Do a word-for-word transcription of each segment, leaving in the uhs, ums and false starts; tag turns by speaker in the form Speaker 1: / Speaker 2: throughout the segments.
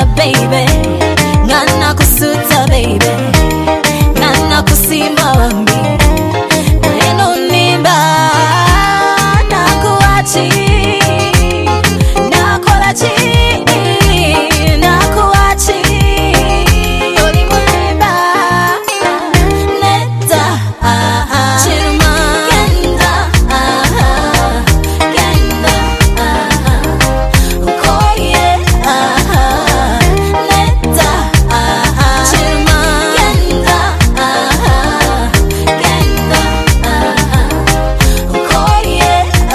Speaker 1: baby, ngana kusuta baby, ngana kusimba wambi, eno nimba nakuachi, nakolachi, nakuachi, oli mwemba, neta, chiruma, genda, genda, ukoye, neta, chiruma, genda, genda, ukoye,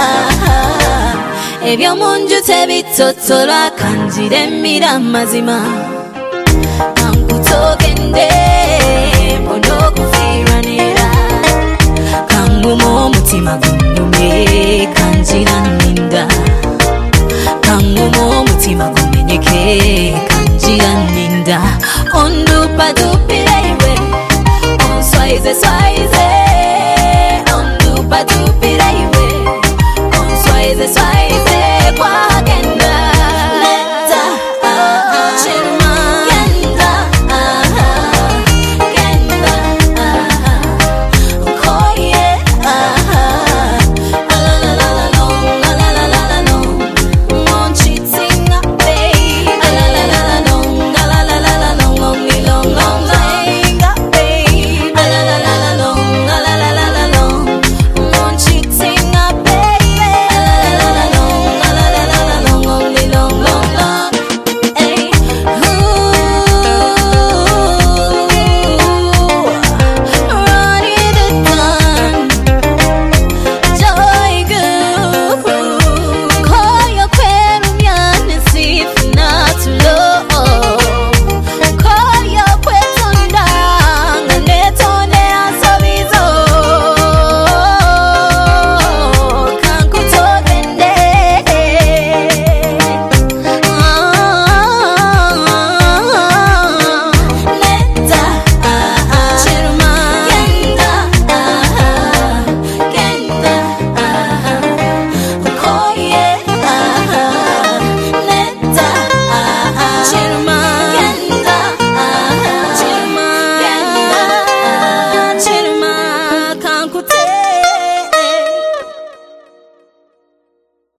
Speaker 1: ebyo munju tebitotola kanjire mira mazima kankutogende bono kufiranira kanguma omutima gunume kanjira ninda kanguma omutima gumenyeke kanjira ninda ondupa dupiraiwe onswaize swaize ondupa dupiraiwe onswaize swaize kwa